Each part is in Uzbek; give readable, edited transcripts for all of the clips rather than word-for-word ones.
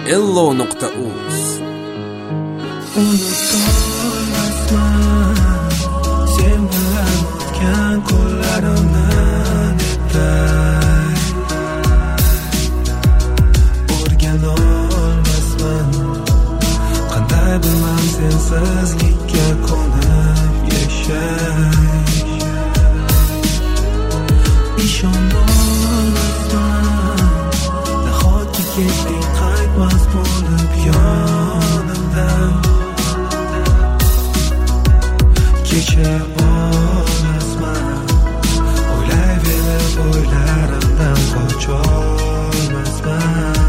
ello.uz. Unutolmasman sen bilan o'tgan kunlarimdan etay. O'rganolmasman qanday bilmam sensizlikka ko'nib yashay. Ishonolmasman nahotki ketding qaytmas bo'lib yonimdan. Kecha olmasman o'ylayverib o'ylarimdan qocholmasman.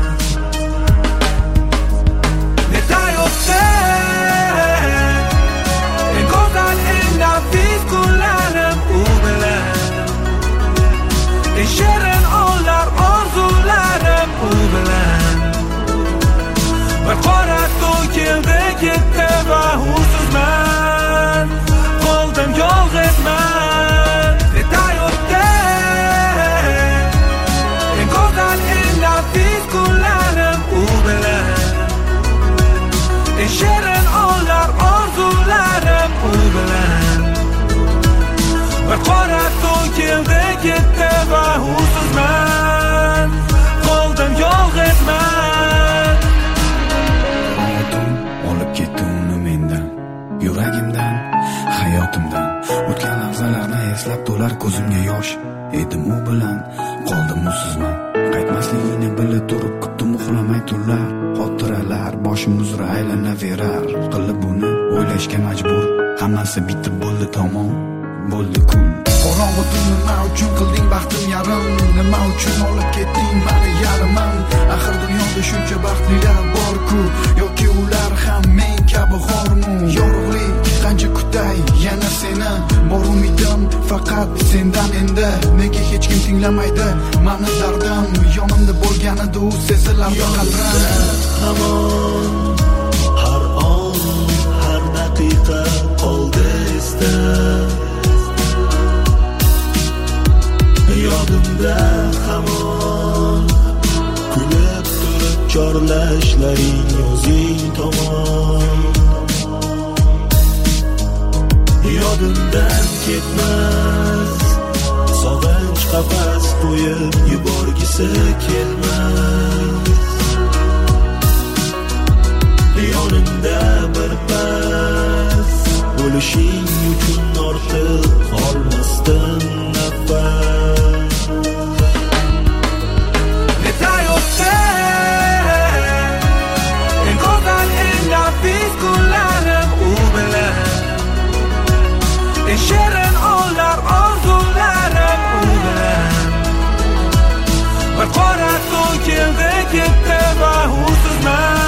Netay o'tsan eng go'zal eng nafis kunlarim u bilan. Eng shirin onlar orzularim u bilan. Bir qora to'kildi ketdi va husizman. Qoldim yolg'izman. Netay o'tsan eng go'zal eng nafis kunlarim u bilan. Eng shirin onlar orzularim u bilan. Bir qora to'kildi ketdi va husizman. Qoldim yolg'izman. Hayotim olib ketdi uni mendan, yuragimdan, hayotimdan. O'tgan lahzalarni eslab to'lar ko'zimga yosh. Edim u bilan, qoldim usizman. Qaytmasligini bilib turib kutdim uxlamay tunlar. Xotiralar boshim uzra aylanaverar. Qilib buni o'ylashga majbur. Hammasi bitib bo'ldi tamom, bo'ldi kul. Qorong'u tun nima uchun qilding baxtim yarim? Nima uchun olib ketding meni yarimam? Axir dunyoda shuncha baxtlilar bor-ku, yoki ular ham men kabi xormi? Yorug'lik qancha kutay yana seni, bor umidim faqat sendan endi. Nega hech kim tinglamaydi meni dardim? Yonimda bo'lganida u sezilardi qadrim. Hamon har on har daqiqa qoldi esda. Yodimda hamon kulib turib chorlashlaring o'zing tomon. Yodimdan ketmas sog'inch qafas qo'yib yuborgisi kelmas. Yonimda bir pas bo'lishing uchun ortiq olmasdim nafas. Netay o'tsan eng go'zal eng nafis kunlarim u bilan. Eng shirin onlar orzularim u bilan. Bir qora to'kildi ketdi va husizman.